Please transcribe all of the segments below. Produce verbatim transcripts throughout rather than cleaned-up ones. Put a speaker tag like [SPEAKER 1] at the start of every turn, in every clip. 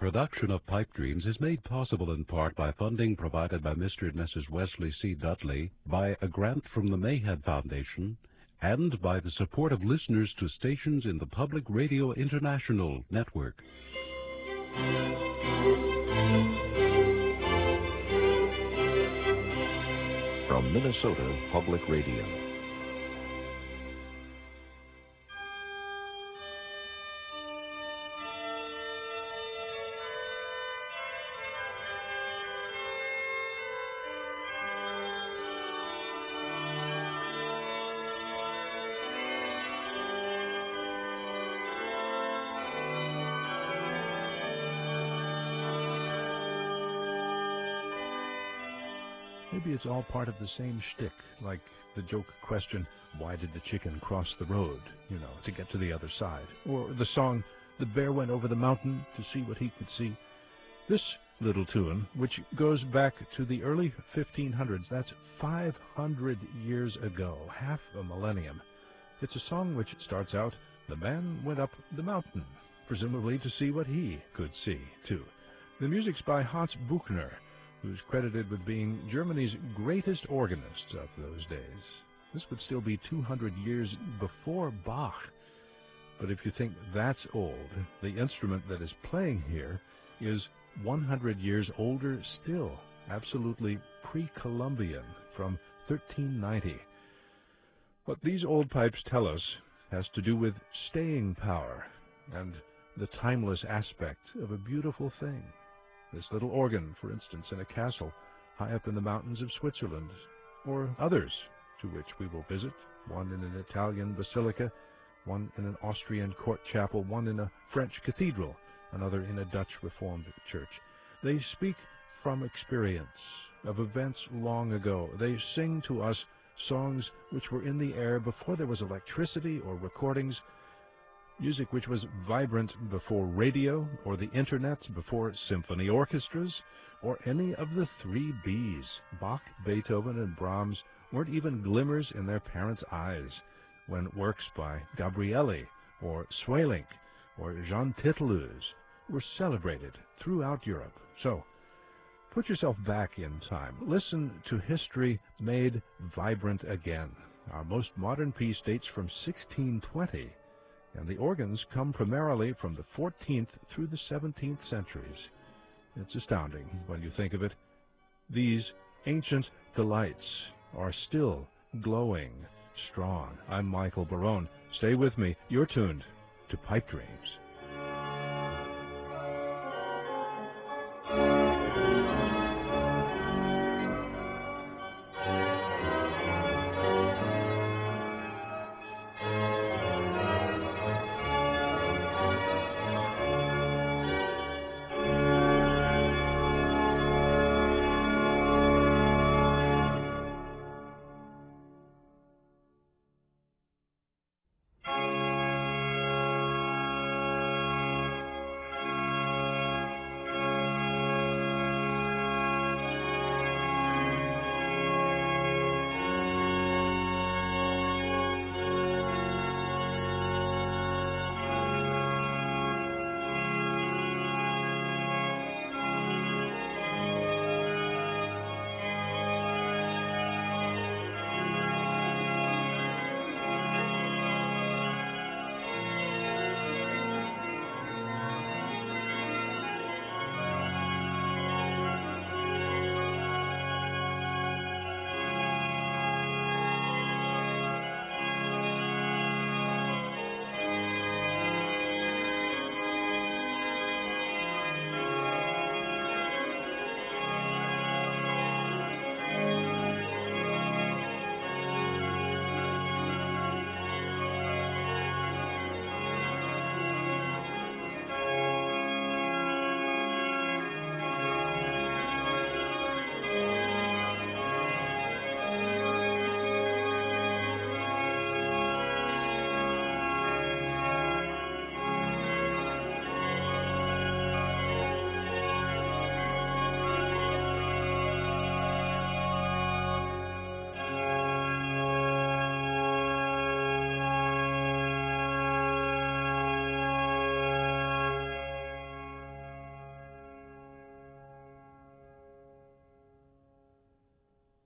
[SPEAKER 1] Production of Pipe Dreams is made possible in part by funding provided by Mister and Missus Wesley C. Dudley, by a grant from the Mayhead Foundation, and by the support of listeners to stations in the Public Radio International Network.
[SPEAKER 2] From Minnesota Public Radio.
[SPEAKER 3] Maybe it's all part of the same shtick, like the joke question, why did the chicken cross the road, you know, to get to the other side? Or the song, the bear went over the mountain to see what he could see. This little tune, which goes back to the early fifteen hundreds, that's five hundred years ago, half a millennium. It's a song which starts out, the man went up the mountain, presumably to see what he could see, too. The music's by Hans Buchner, who's credited with being Germany's greatest organist of those days. This would still be two hundred years before Bach. But if you think that's old, the instrument that is playing here is one hundred years older still, absolutely pre-Columbian, from thirteen ninety. What these old pipes tell us has to do with staying power and the timeless aspect of a beautiful thing. This little organ, for instance, in a castle high up in the mountains of Switzerland, or others to which we will visit, one in an Italian basilica, one in an Austrian court chapel, one in a French cathedral, another in a Dutch Reformed church. They speak from experience of events long ago. They sing to us songs which were in the air before there was electricity or recordings, music which was vibrant before radio or the internet, before symphony orchestras, or any of the three Bs. Bach, Beethoven, and Brahms weren't even glimmers in their parents' eyes when works by Gabrieli or Sweelinck or Jean Tittelhuys were celebrated throughout Europe. So, put yourself back in time. Listen to history made vibrant again. Our most modern piece dates from sixteen twenty. And the organs come primarily from the fourteenth through the seventeenth centuries. It's astounding when you think of it. These ancient delights are still glowing strong. I'm Michael Barone. Stay with me. You're tuned to Pipe Dreams.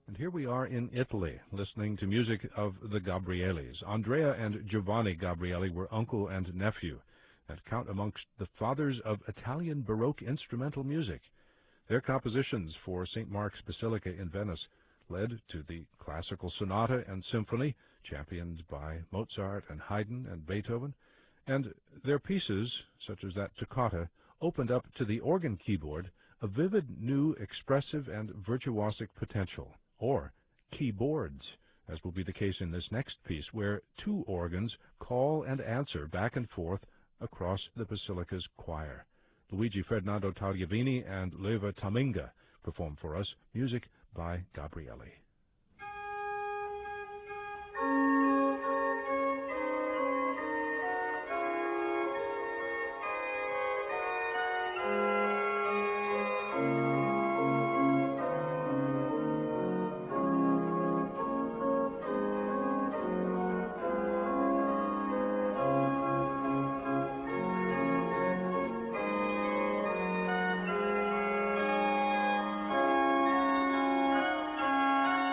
[SPEAKER 3] And here we are in Italy, listening to music of the Gabrielis. Andrea and Giovanni Gabrieli were uncle and nephew, and count amongst the fathers of Italian Baroque instrumental music. Their compositions for Saint Mark's Basilica in Venice led to the classical sonata and symphony, championed by Mozart and Haydn and Beethoven, and their pieces, such as that toccata, opened up to the organ keyboard a vivid, new, expressive, and virtuosic potential, or keyboards, as will be the case in this next piece, where two organs call and answer back and forth across the Basilica's choir. Luigi Ferdinando Tagliavini and Leva Taminga perform for us music by Gabrieli.
[SPEAKER 4] Thank you.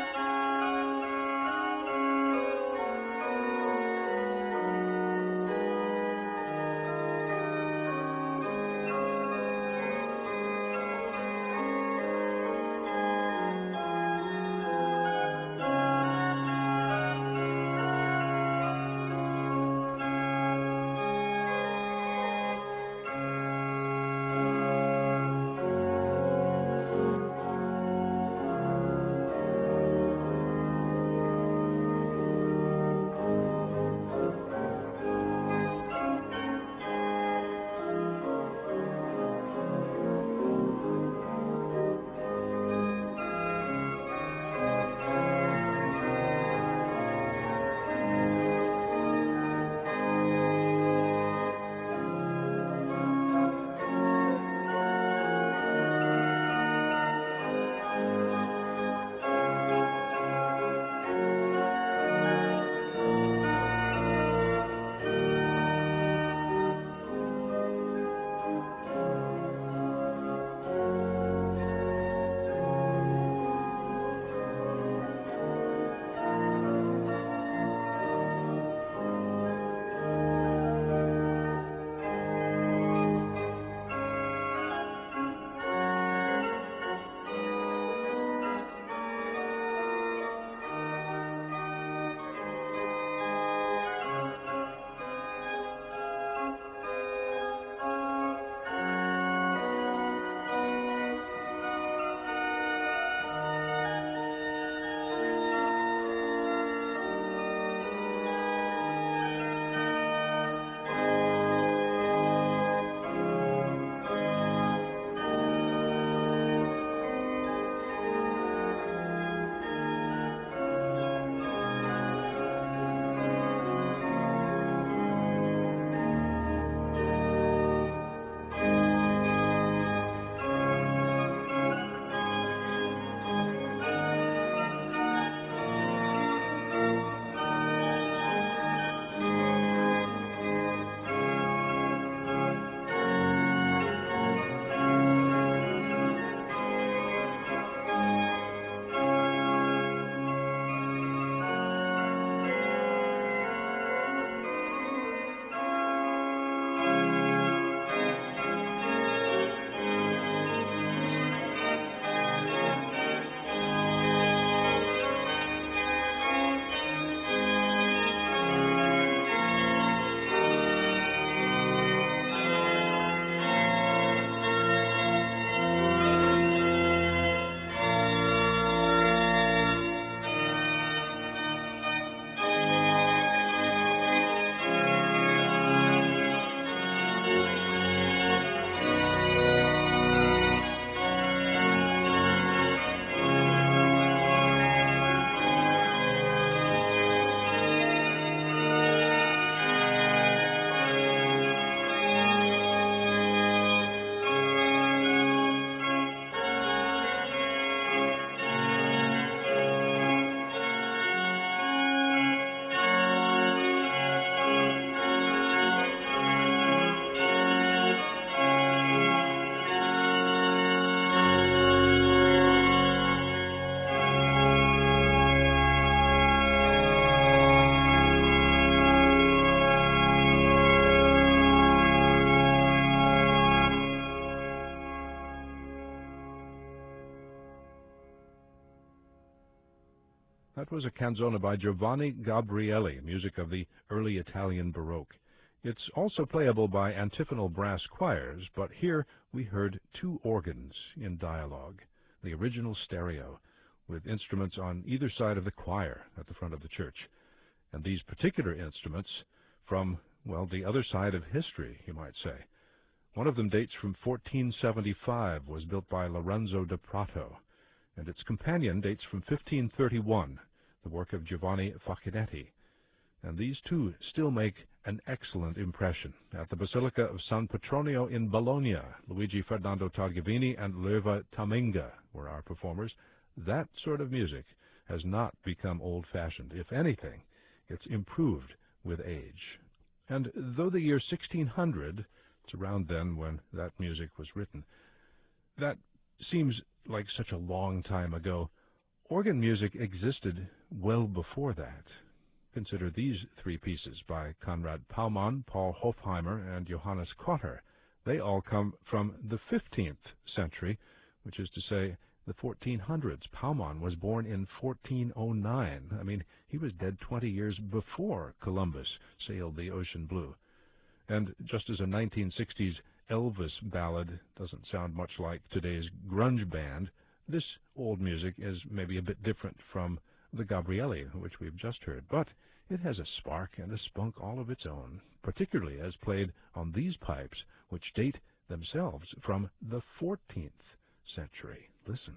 [SPEAKER 3] That was a canzone by Giovanni Gabrieli, music of the early Italian Baroque. It's also playable by antiphonal brass choirs, but here we heard two organs in dialogue, the original stereo, with instruments on either side of the choir at the front of the church. And these particular instruments from, well, the other side of history, you might say. One of them dates from fourteen seventy-five, was built by Lorenzo da Prato, and its companion dates from fifteen thirty-one, the work of Giovanni Facchinetti. And these two still make an excellent impression. At the Basilica of San Petronio in Bologna, Luigi Ferdinando Tagliavini and Löwe Taminga were our performers. That sort of music has not become old-fashioned. If anything, it's improved with age. And though the year sixteen hundred, it's around then when that music was written, that seems like such a long time ago, organ music existed well before that. Consider these three pieces by Konrad Paumann, Paul Hofheimer, and Johannes Kotter. They all come from the fifteenth century, which is to say the fourteen hundreds. Paumann was born in fourteen oh nine. I mean, he was dead twenty years before Columbus sailed the ocean blue. And just as a nineteen sixties Elvis ballad doesn't sound much like today's grunge band, this old music is maybe a bit different from the Gabrieli, which we've just heard, but it has a spark and a spunk all of its own, particularly as played on these pipes, which date themselves from the fourteenth century. Listen.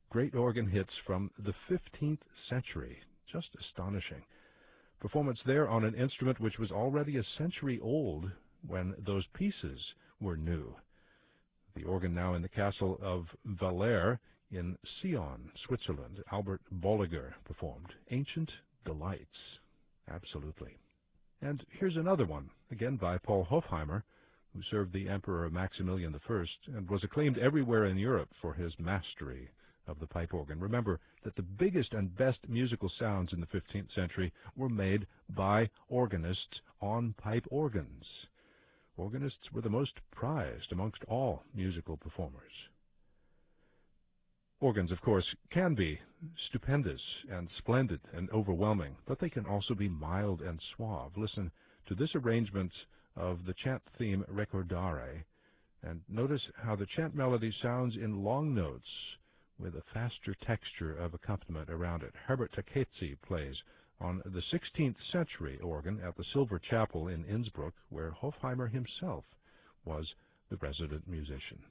[SPEAKER 3] great organ hits from the fifteenth century. Just astonishing. Performance there on an instrument which was already a century old when those pieces were new. The organ now in the castle of Valère in Sion, Switzerland. Albert Bolliger performed Ancient Delights. Absolutely. And here's another one, again by Paul Hofheimer, who served the Emperor Maximilian the First and was acclaimed everywhere in Europe for his mastery of the pipe organ. Remember that the biggest and best musical sounds in the fifteenth century were made by organists on pipe organs. Organists were the most prized amongst all musical performers. Organs, of course, can be stupendous and splendid and overwhelming, but they can also be mild and suave. Listen to this arrangement of the chant theme Recordare, and notice how the chant melody sounds in long notes with a faster texture of accompaniment around it. Herbert Taketsi plays on the sixteenth century organ at the Silver Chapel in Innsbruck, where Hofheimer himself was the resident musician.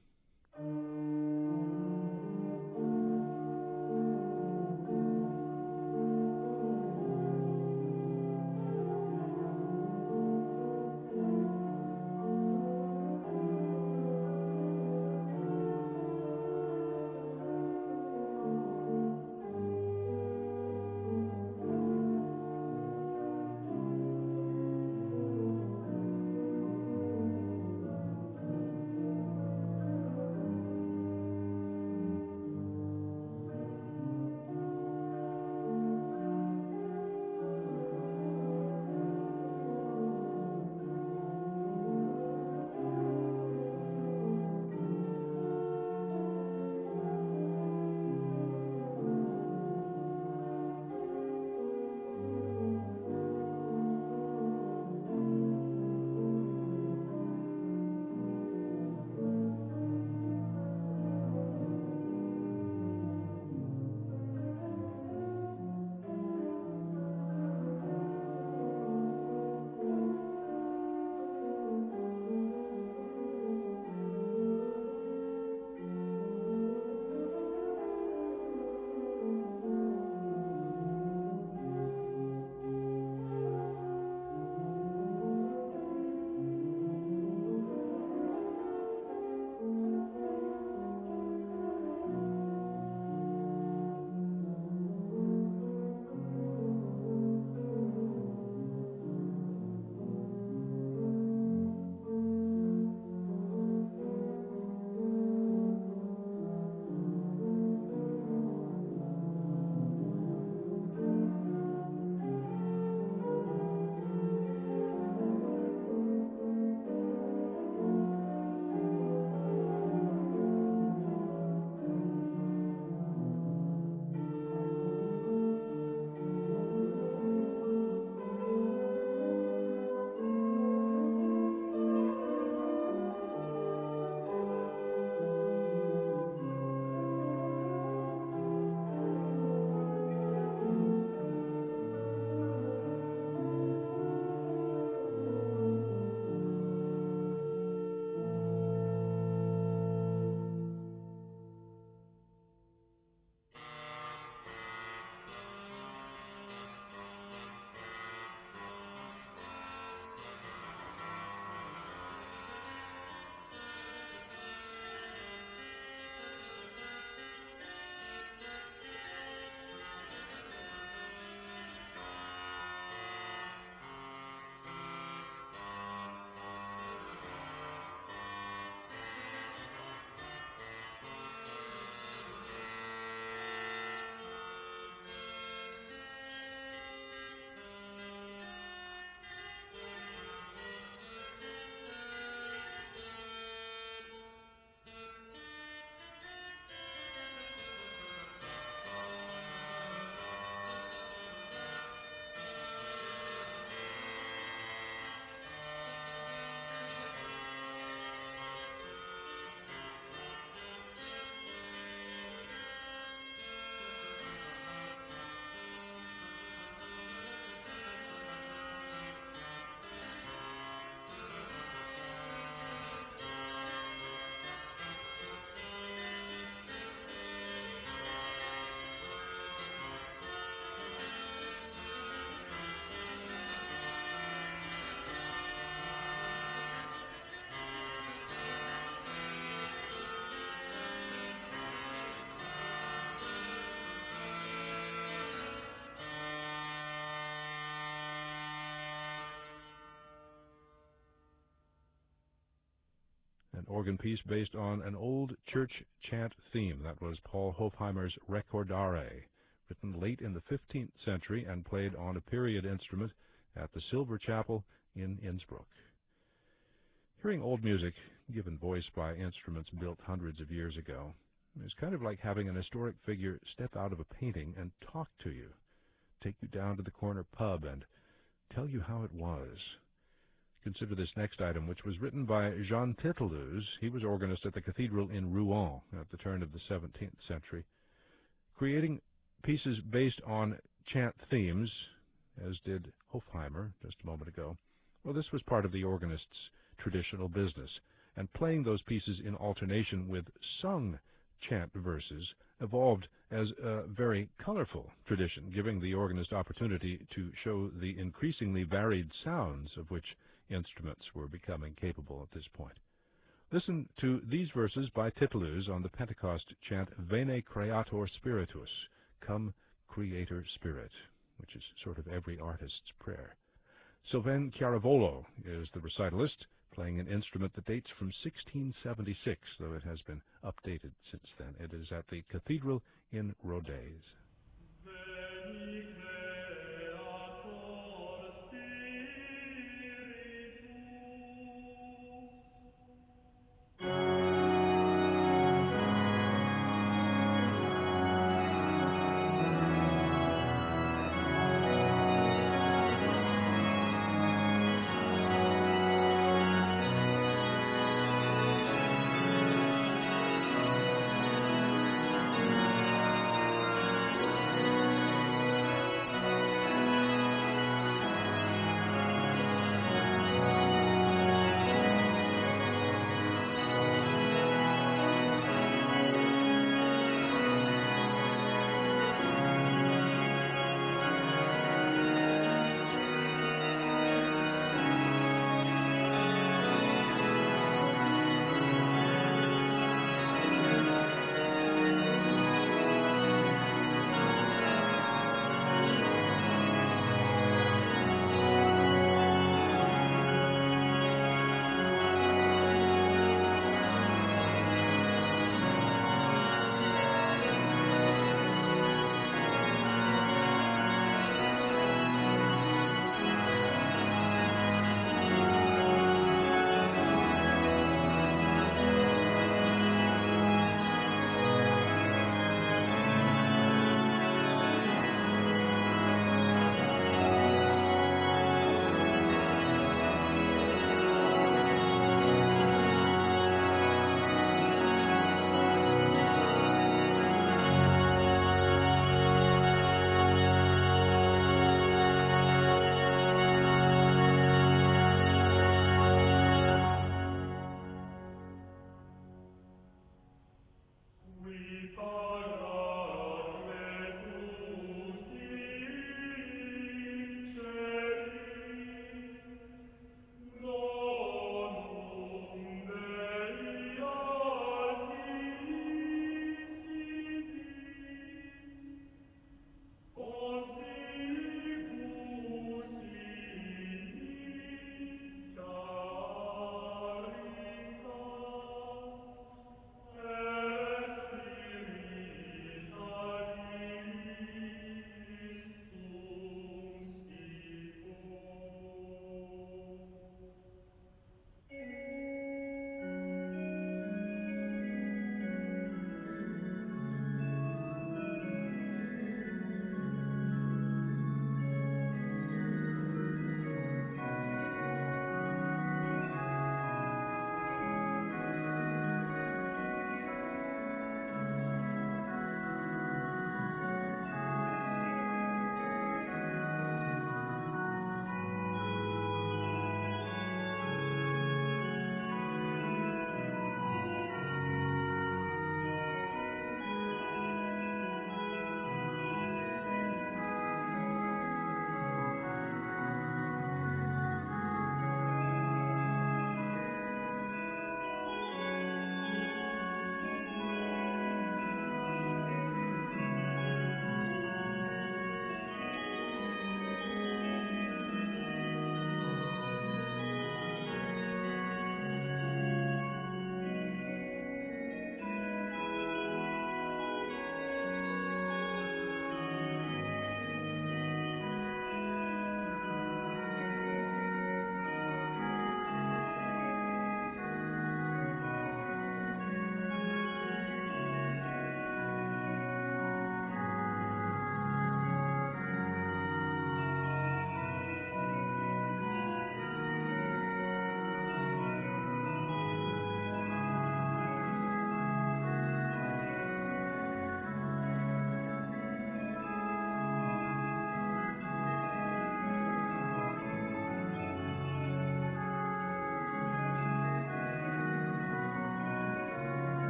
[SPEAKER 3] an organ piece based on an old church chant theme. That was Paul Hofheimer's Recordare, written late in the fifteenth century and played on a period instrument at the Silver Chapel in Innsbruck. Hearing old music given voice by instruments built hundreds of years ago is kind of like having an historic figure step out of a painting and talk to you, take you down to the corner pub and tell you how it was. Consider this next item, which was written by Jean Titteluz. He was organist at the cathedral in Rouen at the turn of the seventeenth century, creating pieces based on chant themes, as did Hofheimer just a moment ago. Well, this was part of the organist's traditional business, and playing those pieces in alternation with sung chant verses evolved as a very colorful tradition, giving the organist opportunity to show the increasingly varied sounds of which instruments were becoming capable at this point. Listen to these verses by Titteluz on the Pentecost chant Vene Creator Spiritus, Come Creator Spirit, which is sort of every artist's prayer. Sylvain Chiaravolo is the recitalist, playing an instrument that dates from sixteen seventy-six, though it has been updated since then. It is at the cathedral in Rodez.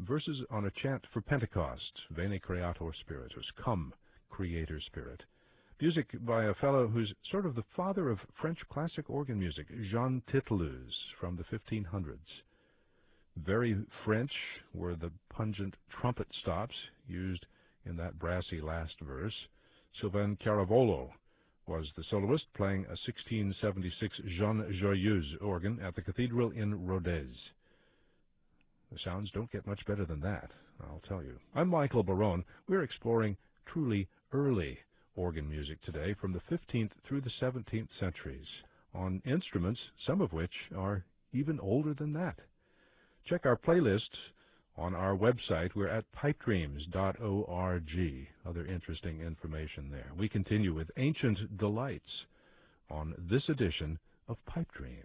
[SPEAKER 3] verses on a chant for Pentecost, Veni Creator Spiritus, Come, Creator Spirit. Music by a fellow who's sort of the father of French classic organ music, Jean Titlouse, from the fifteen hundreds. Very French were the pungent trumpet stops used in that brassy last verse. Sylvain Caravolo was the soloist, playing a sixteen seventy-six Jean Joyeuse organ at the cathedral in Rodez. The sounds don't get much better than that, I'll tell you. I'm Michael Barone. We're exploring truly early organ music today from the fifteenth through the seventeenth centuries, on instruments, some of which are even older than that. Check our playlist on our website. We're at pipe dreams dot org. Other interesting information there. We continue with Ancient Delights on this edition of Pipe Dreams.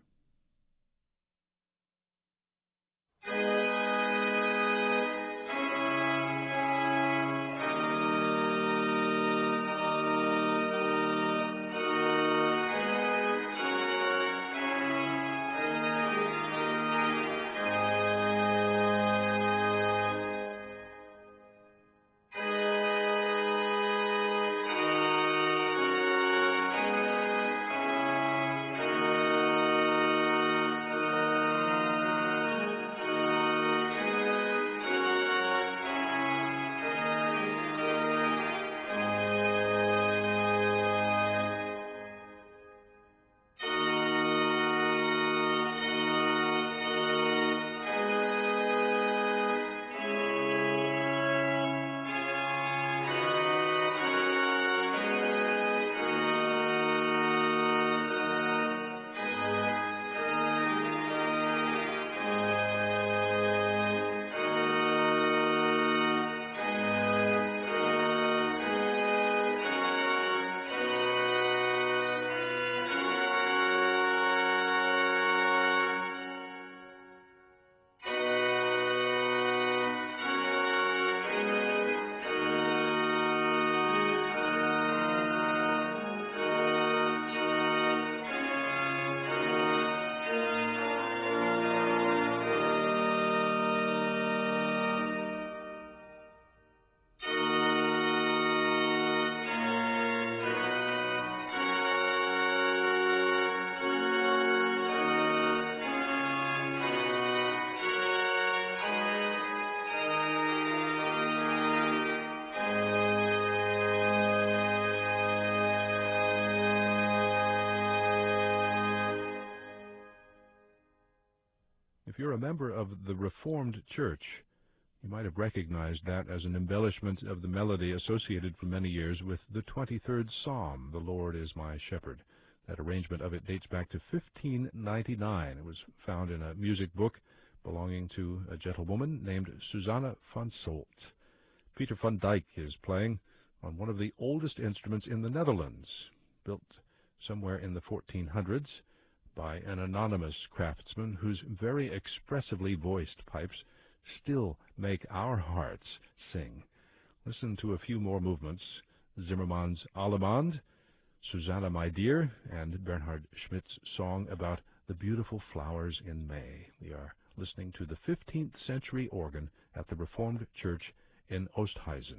[SPEAKER 3] If you're a member of the Reformed Church, you might have recognized that as an embellishment of the melody associated for many years with the twenty-third Psalm, The Lord is my shepherd. That arrangement of it dates back to fifteen ninety-nine. It was found in a music book belonging to a gentlewoman named Susanna van Solt. Peter van Dyk is playing on one of the oldest instruments in the Netherlands, built somewhere in the fourteen hundreds by an anonymous craftsman whose very expressively voiced pipes still make our hearts sing. Listen to a few more movements. Zimmermann's Allemande, Susanna My Dear, and Bernhard Schmidt's song about the beautiful flowers in May. We are listening to the fifteenth century organ at the Reformed Church in Oosthuizen.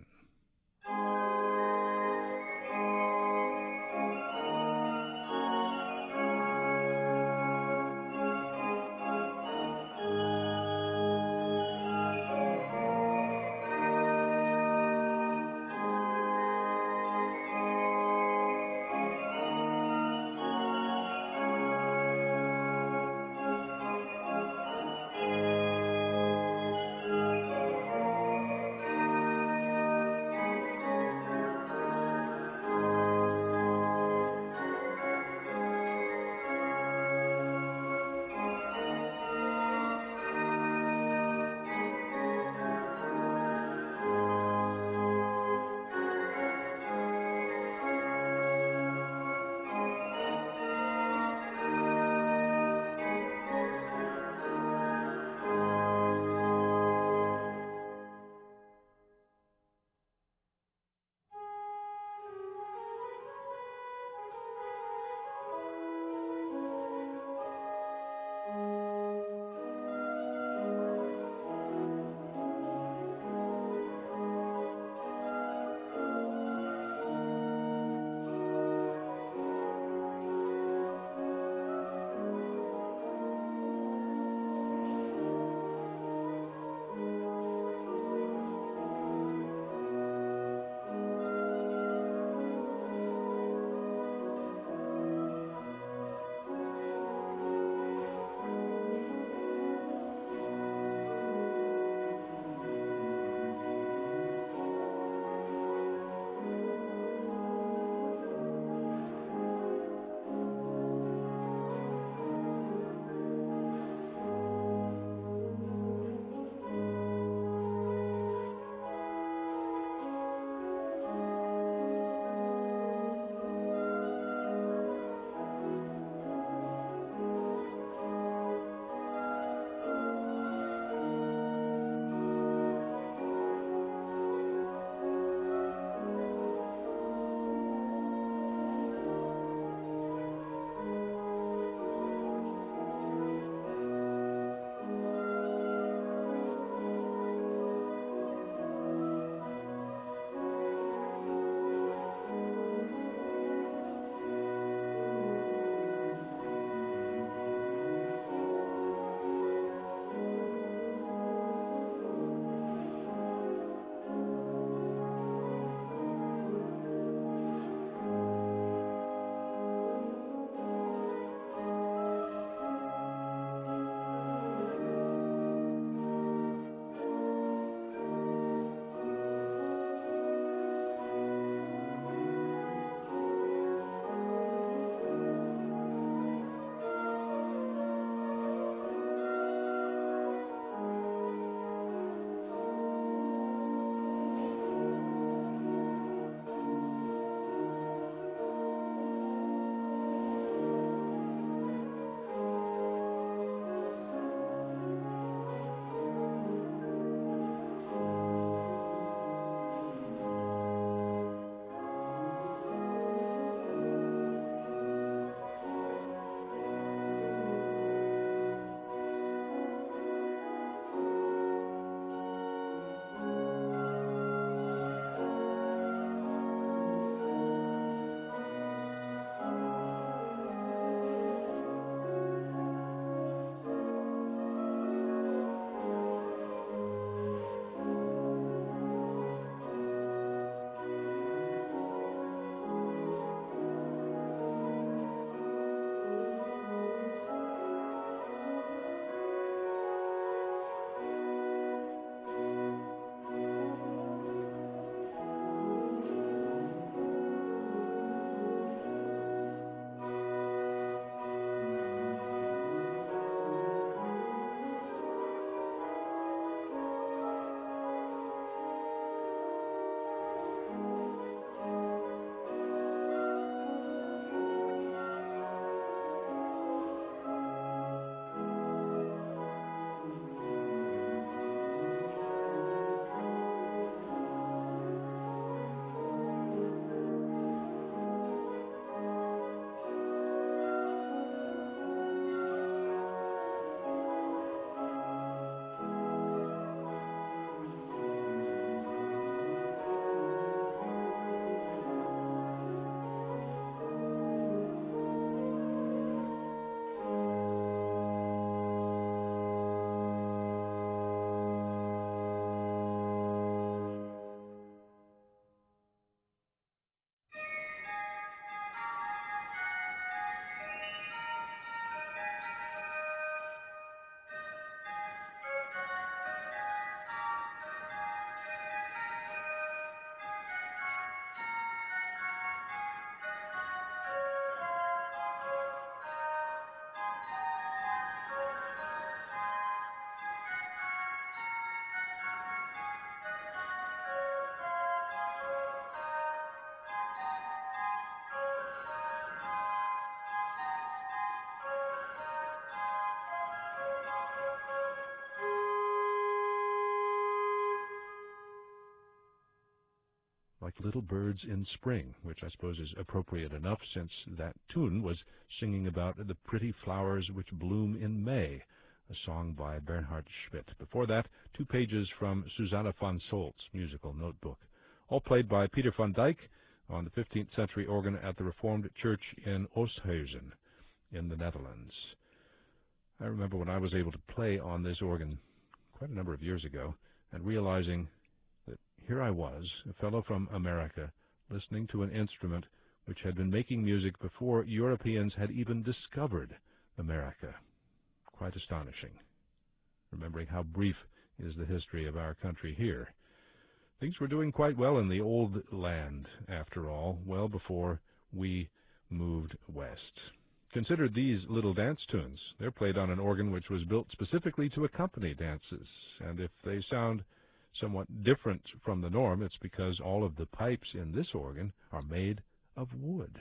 [SPEAKER 3] like Little Birds in Spring, which I suppose is appropriate enough since that tune was singing about the pretty flowers which bloom in May, a song by Bernhard Schmidt. Before that, two pages from Susanna van Solt's musical notebook, all played by Peter van Dyk on the fifteenth century organ at the Reformed Church in Oosthuizen in the Netherlands. I remember when I was able to play on this organ quite a number of years ago and realizing that here I was, a fellow from America, listening to an instrument which had been making music before Europeans had even discovered America. Quite astonishing, remembering how brief is the history of our country here. Things were doing quite well in the old land, after all, well before we moved west. Consider these little dance tunes. They're played on an organ which was built specifically to accompany dances, and if they sound somewhat different from the norm, it's because all of the pipes in this organ are made of wood.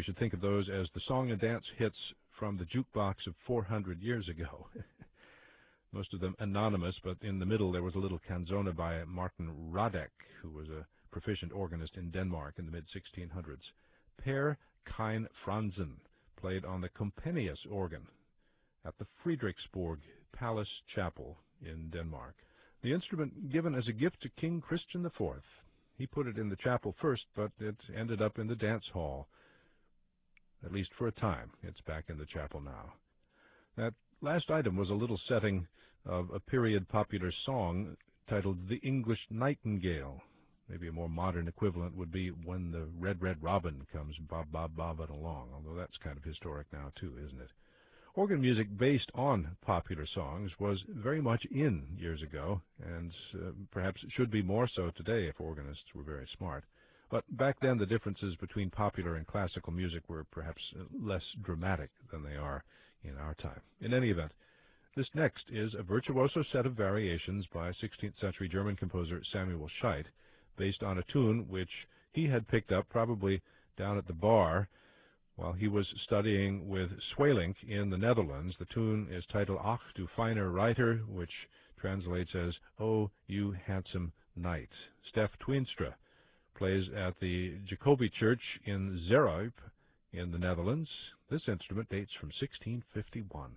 [SPEAKER 3] should think of those as the song and dance hits from the jukebox of four hundred years ago. Most of them anonymous, but in the middle there was a little canzone by Martin Radek, who was a proficient organist in Denmark in the mid sixteen hundreds. Per Kein Franzen played on the Comenius organ at the Friedrichsborg Palace Chapel in Denmark. The instrument given as a gift to King Christian the Fourth. He put it in the chapel first, but it ended up in the dance hall. At least for a time. It's back in the chapel now. That last item was a little setting of a period popular song titled The English Nightingale. Maybe a more modern equivalent would be When the Red, Red Robin Comes Bob, Bob, Bobbing Along, although that's kind of historic now too, isn't it? Organ music based on popular songs was very much in years ago, and uh, perhaps it should be more so today if organists were very smart. But back then the differences between popular and classical music were perhaps less dramatic than they are in our time. In any event, this next is a virtuoso set of variations by sixteenth century German composer Samuel Scheidt, based on a tune which he had picked up probably down at the bar while he was studying with Swelink in the Netherlands. The tune is titled Ach du feiner Reiter, which translates as Oh, you handsome knight. Stef Twinstra plays at the Jacobi Church in Zeerup in the Netherlands. This instrument dates from sixteen fifty-one.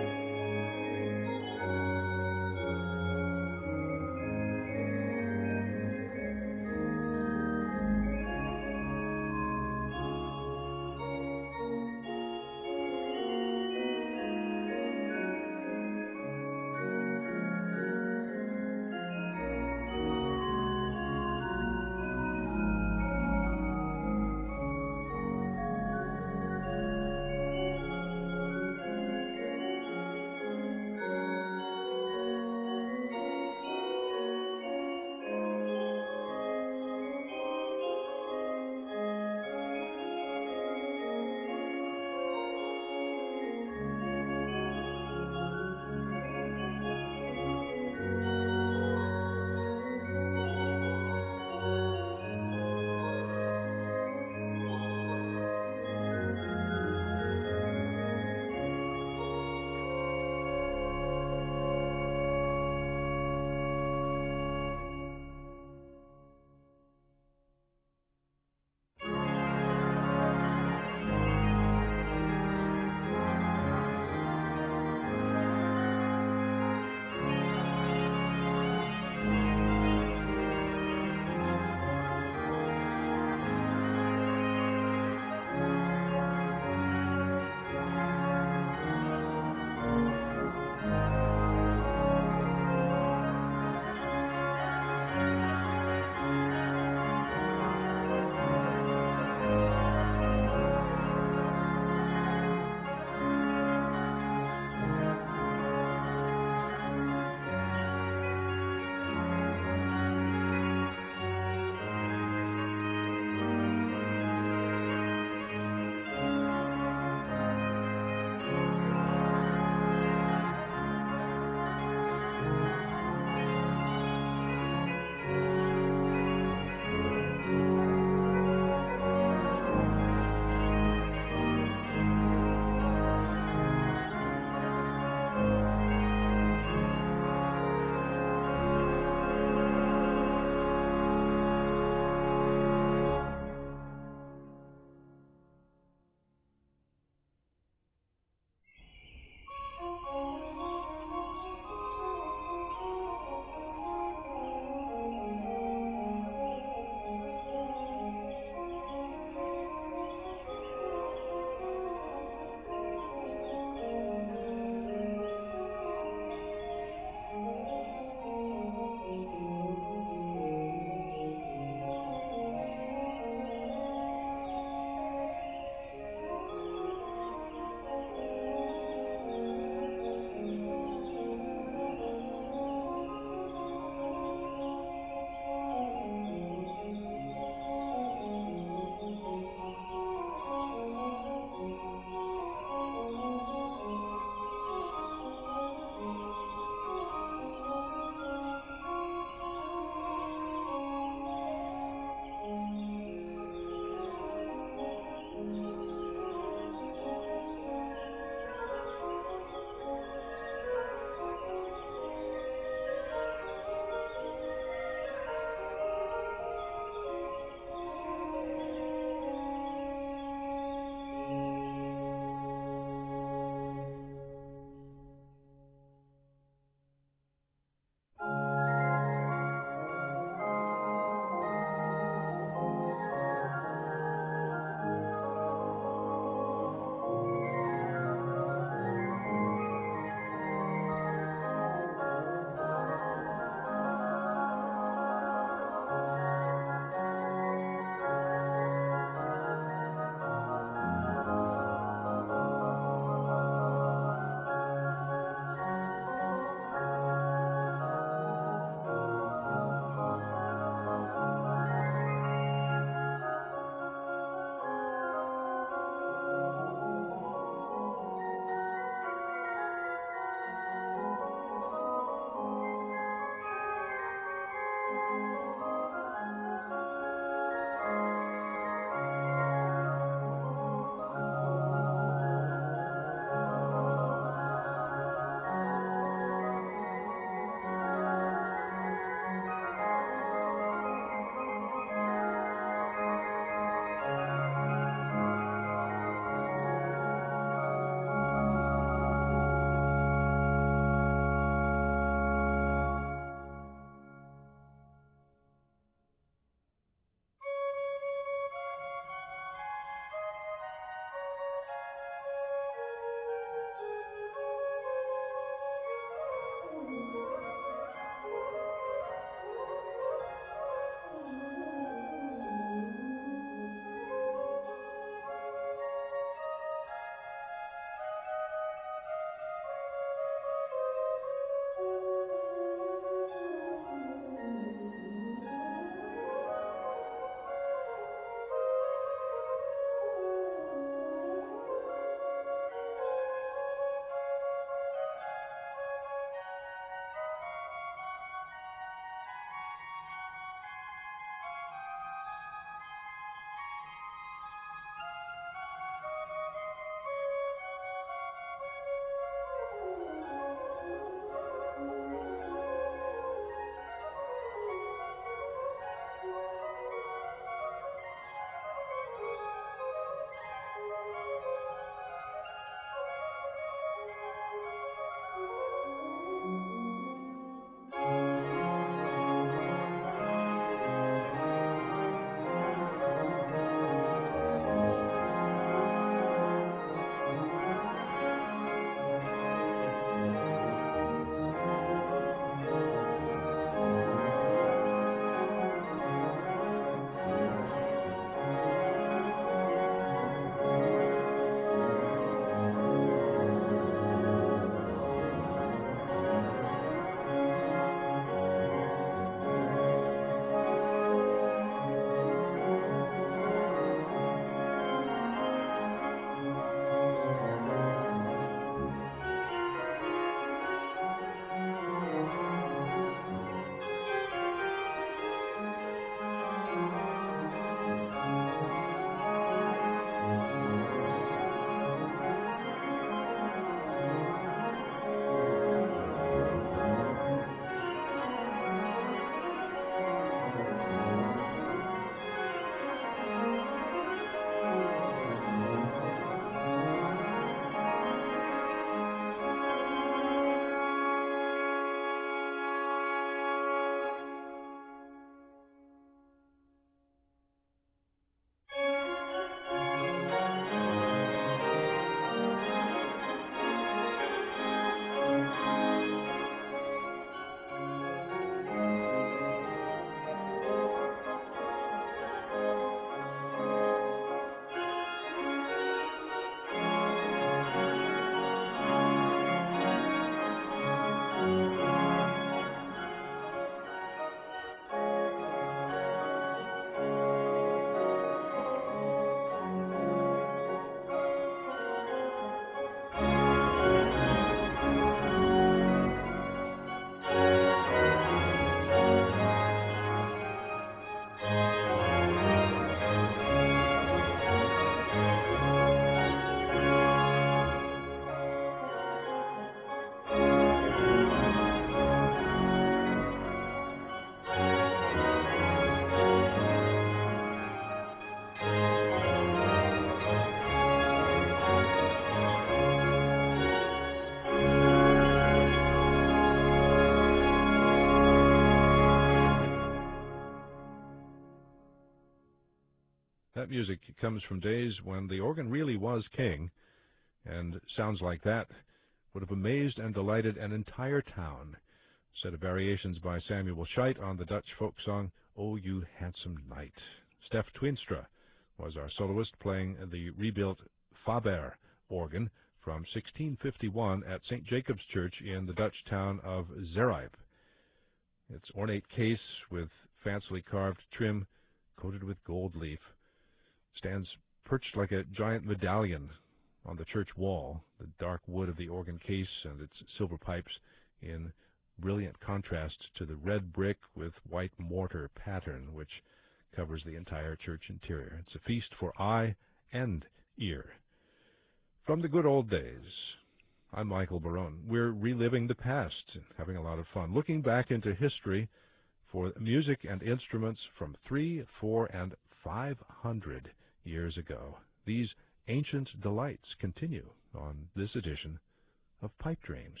[SPEAKER 3] that music comes from days when the organ really was king, and sounds like that would have amazed and delighted an entire town. A set of variations by Samuel Scheidt on the Dutch folk song, "O You Handsome Knight." Stef Tweenstra was our soloist, playing the rebuilt Faber organ from sixteen fifty-one at Saint Jacob's Church in the Dutch town of Zeerijp. Its ornate case with fancily carved trim coated with gold leaf stands perched like a giant medallion on the church wall, the dark wood of the organ case and its silver pipes in brilliant contrast to the red brick with white mortar pattern which covers the entire church interior. It's a feast for eye and ear. From the good old days, I'm Michael Barone. We're reliving the past, having a lot of fun, looking back into history for music and instruments from three, four, and five hundred years ago. These ancient delights continue on this edition of Pipe Dreams.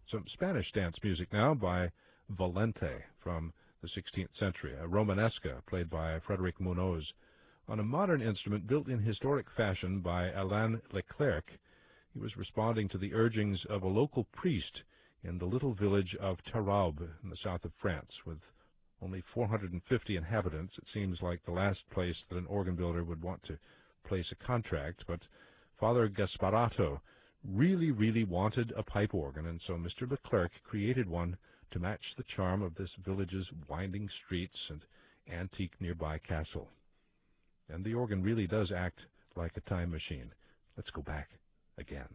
[SPEAKER 3] Some Spanish dance music now by Valente from the sixteenth century, a Romanesca played by Frederic Munoz on a modern instrument built in historic fashion by Alain Leclerc. He was responding to the urgings of a local priest in the little village of Taraube in the south of France. With only four hundred fifty inhabitants, it seems like the last place that an organ builder would want to place a contract, but Father Gasparato really, really wanted a pipe organ, and so Mister Leclerc created one to match the charm of this village's winding streets and antique nearby castle. And the organ really does act like a time machine. Let's go back again.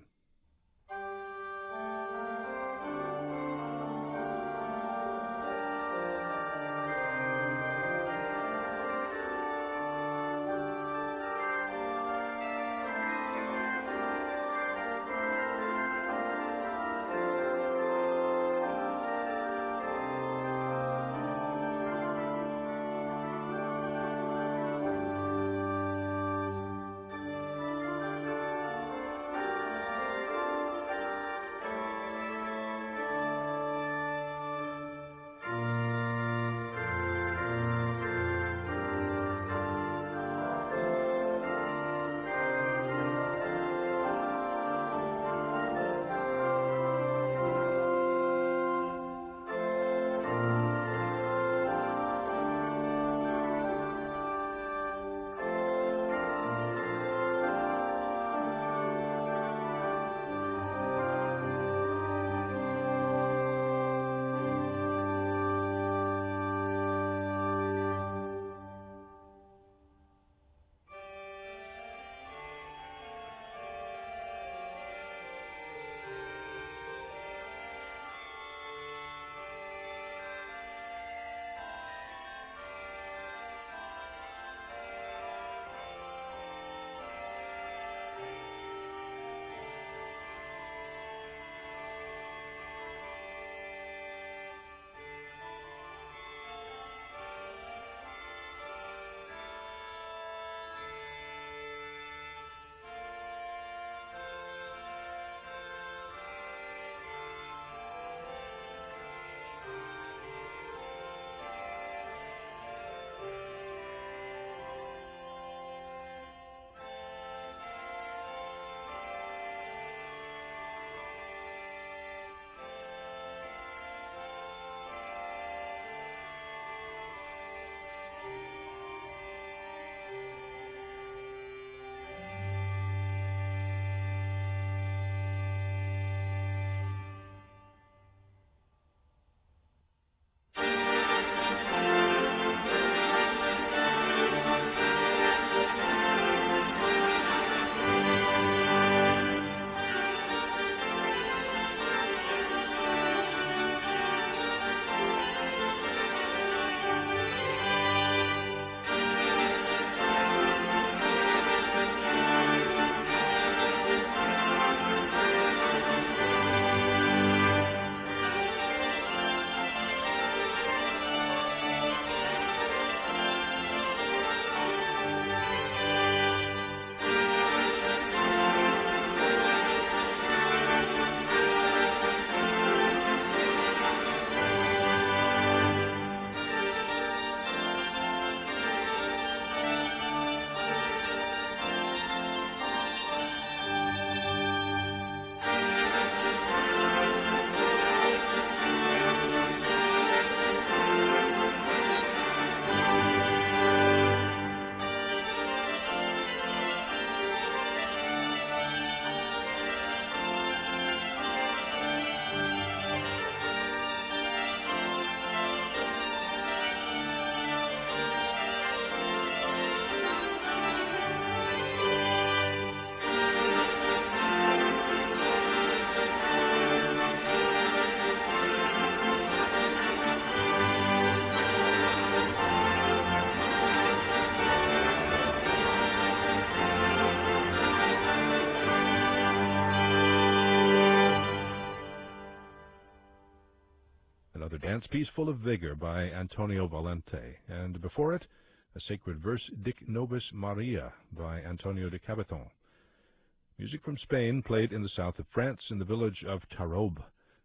[SPEAKER 3] Dance Piece Full of Vigor by Antonio Valente, and before it, a sacred verse, Dic Nobis Maria by Antonio de Cabeton. Music from Spain played in the south of France in the village of Taraube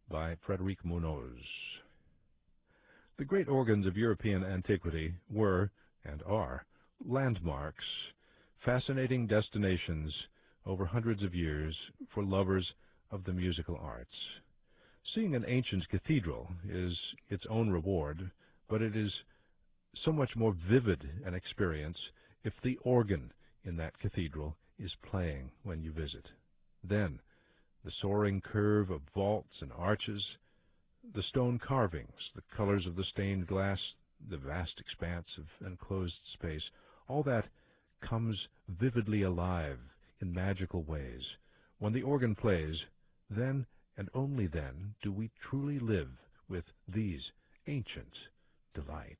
[SPEAKER 3] by Frederic Munoz. The great organs of European antiquity were, and are, landmarks, fascinating destinations over hundreds of years for lovers of the musical arts. Seeing an ancient cathedral is its own reward, but it is so much more vivid an experience if the organ in that cathedral is playing when you visit. Then, the soaring curve of vaults and arches, the stone carvings, the colors of the stained glass, the vast expanse of enclosed space, all that comes vividly alive in magical ways. When the organ plays, then and only then do we truly live with these ancient delights.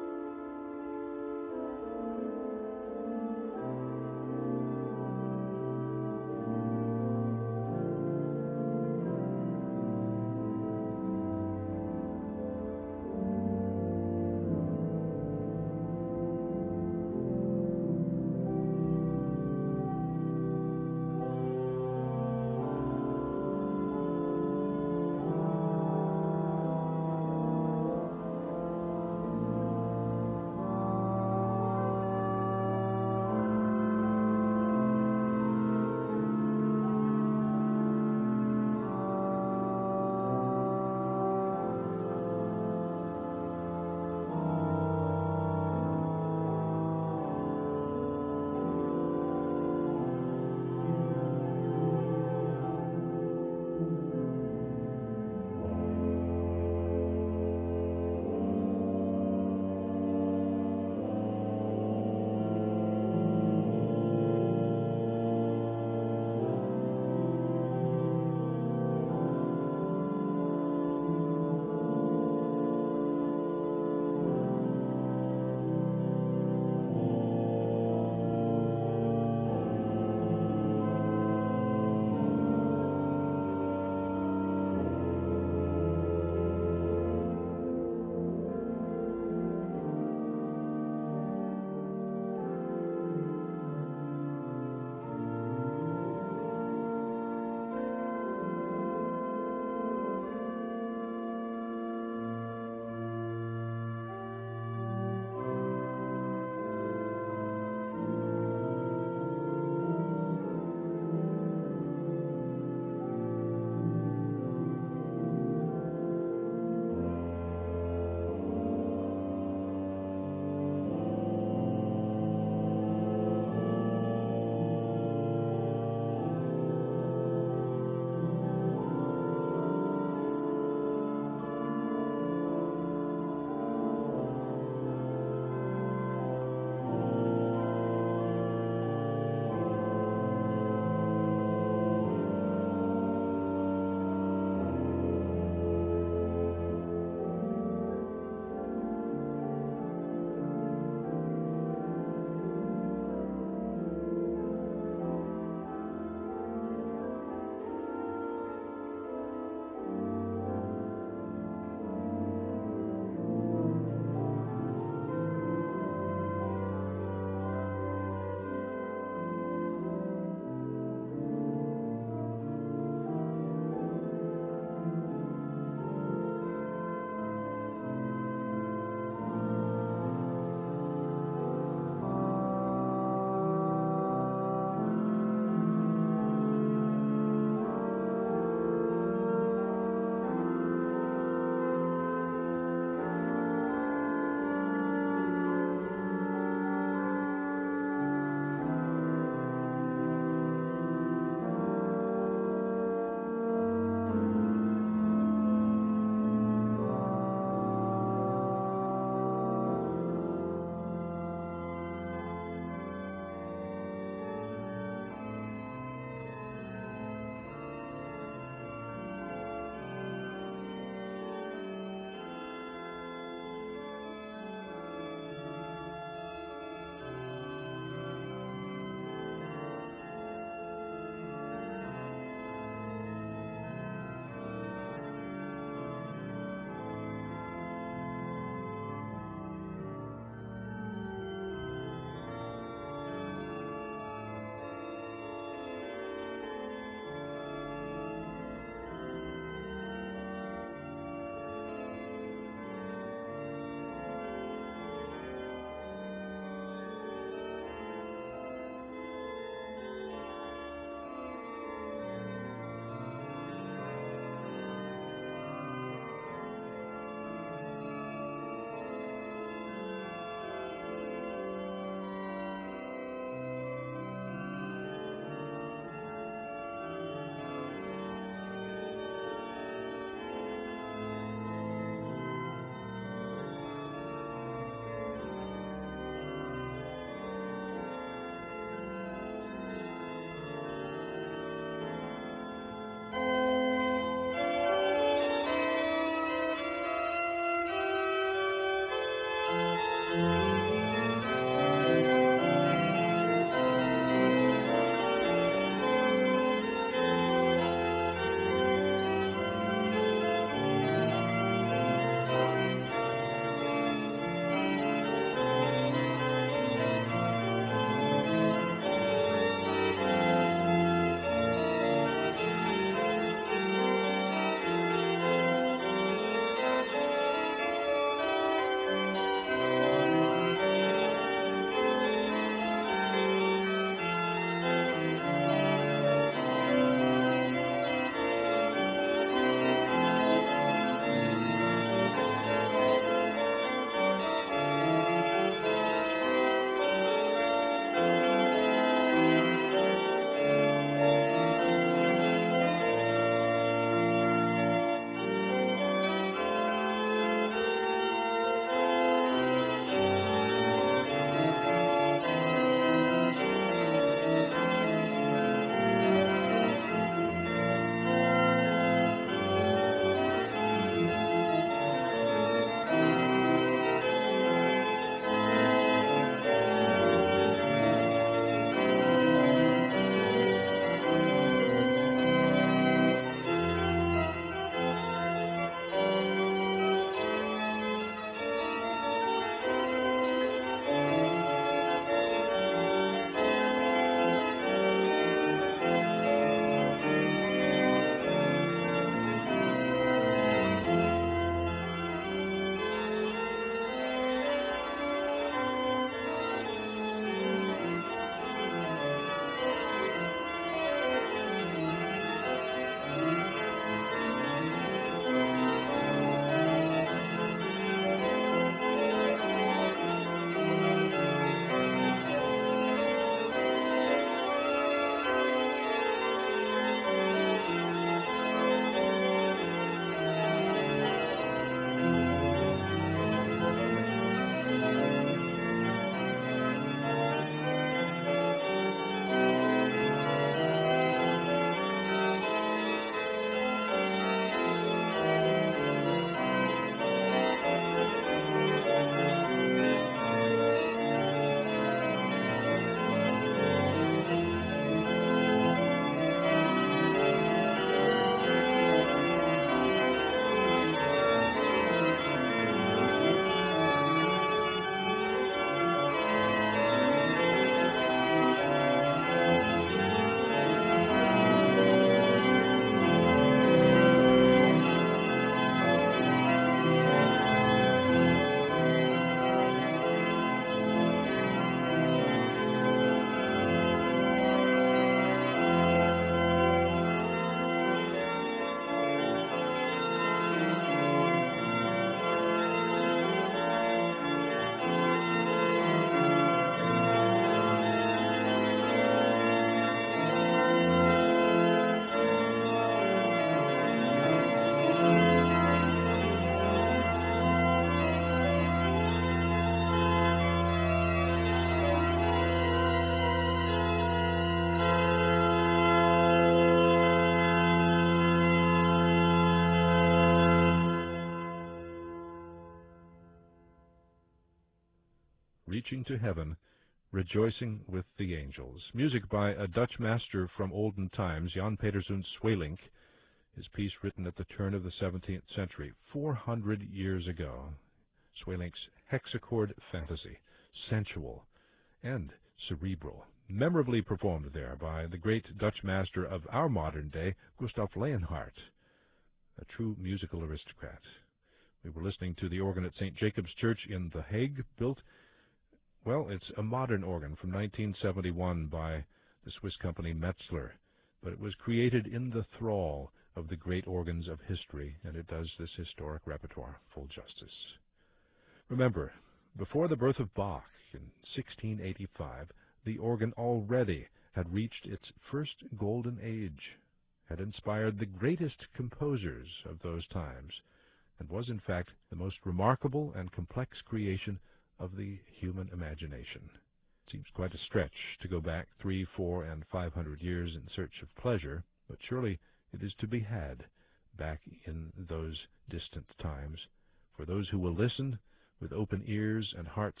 [SPEAKER 3] reaching to heaven, rejoicing with the angels. Music by a Dutch master from olden times, Jan Pedersen Sweelinck. His piece written at the turn of the seventeenth century, four hundred years ago. Sweelinck's hexachord fantasy, sensual and cerebral, memorably performed there by the great Dutch master of our modern day, Gustav Leonhardt, a true musical aristocrat. We were listening to the organ at Saint Jacob's Church in The Hague, built, well, it's a modern organ from nineteen seventy-one by the Swiss company Metzler, but it was created in the thrall of the great organs of history, and it does this historic repertoire full justice. Remember, before the birth of Bach in sixteen eighty-five, the organ already had reached its first golden age, had inspired the greatest composers of those times, and was in fact the most remarkable and complex creation of the human imagination. It seems quite a stretch to go back three, four, and five hundred years in search of pleasure, but surely it is to be had back in those distant times. For those who will listen with open ears and hearts,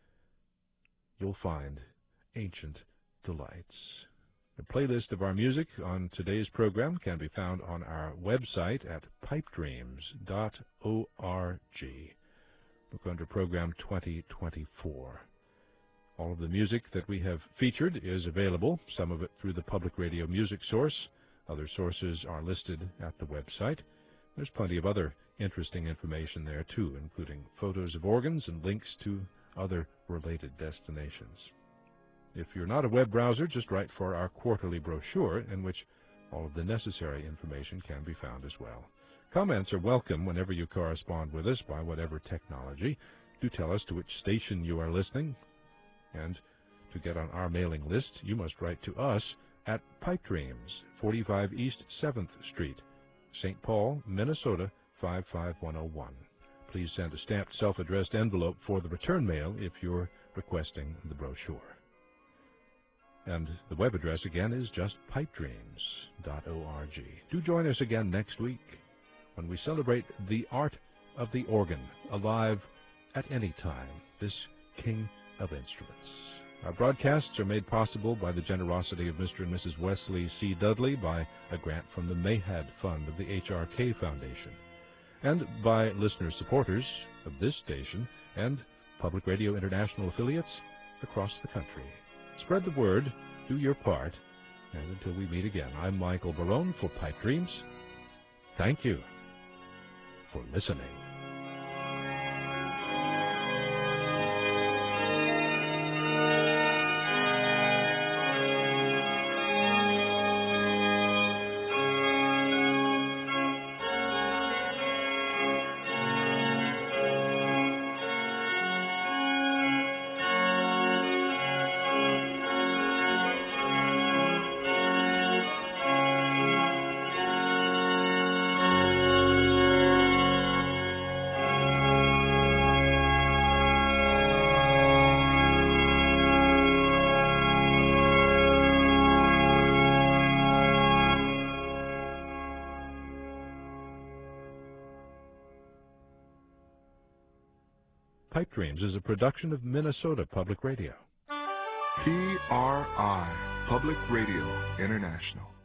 [SPEAKER 3] you'll find ancient delights. The playlist of our music on today's program can be found on our website at pipe dreams dot org. Look under Program twenty twenty-four. All of the music that we have featured is available, some of it through the Public Radio Music Source. Other sources are listed at the website. There's plenty of other interesting information there, too, including photos of organs and links to other related destinations. If you're not a web browser, just write for our quarterly brochure, in which all of the necessary information can be found as well. Comments are welcome whenever you correspond with us by whatever technology. Do tell us to which station you are listening. And to get on our mailing list, you must write to us at Pipe Dreams, forty-five East seventh Street, Saint Paul, Minnesota, five five one oh one. Please send a stamped self-addressed envelope for the return mail if you're requesting the brochure. And the web address again is just pipe dreams dot org. Do join us again next week when we celebrate the art of the organ, alive at any time, this king of instruments. Our broadcasts are made possible by the generosity of Mister and Missus Wesley C. Dudley, by a grant from the Mayhad Fund of the H R K Foundation, and by listener supporters of this station and Public Radio International affiliates across the country. Spread the word, do your part, and until we meet again, I'm Michael Barone for Pipe Dreams. Thank you for listening. Pipe Dreams is a production of Minnesota Public Radio.
[SPEAKER 4] P R I, Public Radio International.